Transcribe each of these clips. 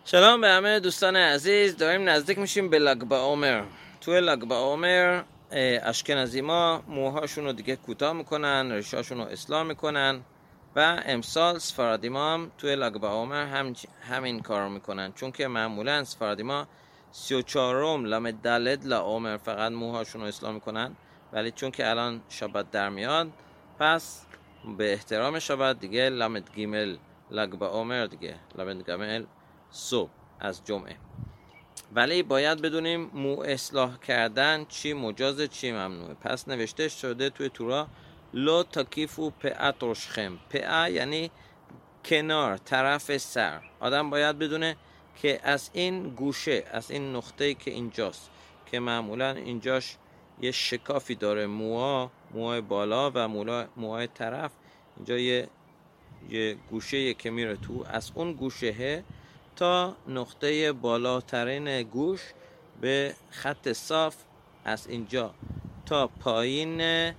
سلام به همه دوستان عزیز. داریم نزدیک میشیم به لگ بعمر. توی لگ بعمر اشکنازی‌ها موهاشون رو دیگه کوتاه میکنن، ریشاشون رو اصلاح میکنن و امسال سفاردی‌ها هم توی لگ بعمر همین کار میکنن، چون که معمولا سفاردی‌ها 34م لامدالد لعمر فقط موهاشون رو اصلاح میکنن، ولی چون که الان شبت در میاد پس به احترام شبت دیگه لامد گیمل لگ بعمر دیگه لامد گیمل صبح از جمعه. ولی باید بدونیم مو اصلاح کردن چی مجاز چی ممنوعه. پس نوشته شده توی تورا لو تکیفو پئه ترشخم. پئه یعنی کنار، طرف سر. آدم باید بدونه که از این گوشه، از این نقطه‌ای که اینجاست که معمولا اینجاش یه شکافی داره، موهای بالا و موهای طرف، اینجا یه گوشه که میره تو، از اون گوشه تا نقطه بالاترین گوش به خط صاف، از اینجا تا پایین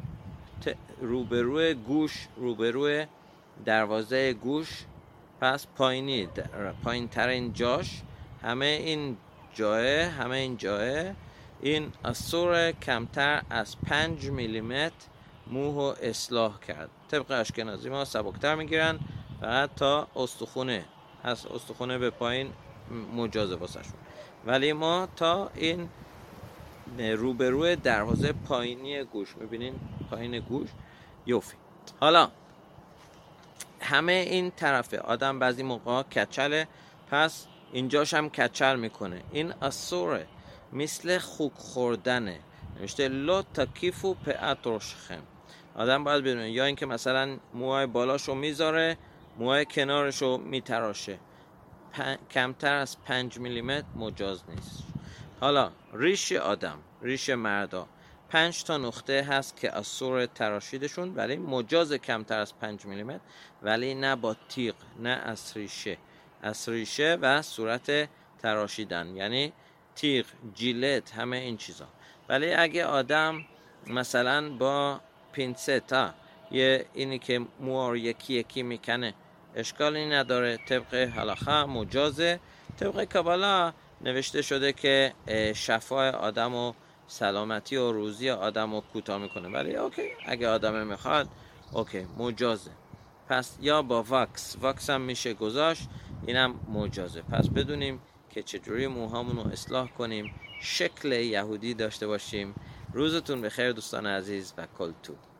روبروی گوش، روبروی دروازه گوش، پس پایین ترین جاش، همه این جای این اصور کمتر از 5 میلیمتر موهو اصلاح کرد. طبق اشکنازی ما سبکتر میگیرن، فقط تا استخونه، از استخونه به پایین مجازه واسشون، ولی ما تا این روبروی دروازه پایینی گوش، میبینین پایین گوش یوفی. حالا همه این طرفه آدم بعضی موقع کچله، پس اینجاش هم کچل میکنه. این اصوره مثل خوک خوردنه. نوشته لو تکیفو پئه ترشخم. آدم باید بدونه یا اینکه مثلا موهای بالاشو میذاره، موهای کنارشو میتراشه، کمتر از 5 میلیمتر مجاز نیست. حالا ریش مردا 5 تا نقطه هست که اصور تراشیدشون، ولی مجاز کمتر از 5 میلیمتر، ولی نه با تیغ، نه از ریشه و صورت تراشیدن، یعنی تیغ، جیلت، همه این چیزا. ولی اگه آدم مثلا با پینستا اینی که موها رو یکی میکنه، اشکالی نداره، طبق هلاخه مجازه. طبق کابالا نوشته شده که شفای آدم و سلامتی و روزی آدم رو کوتاه میکنه، ولی اوکی، اگه آدم میخواد اوکی مجازه. پس یا با واکس هم میشه گذاشت، اینم مجازه. پس بدونیم که چجوری موهامون رو اصلاح کنیم، شکل یهودی داشته باشیم. روزتون بخیر دوستان عزیز و کل تو.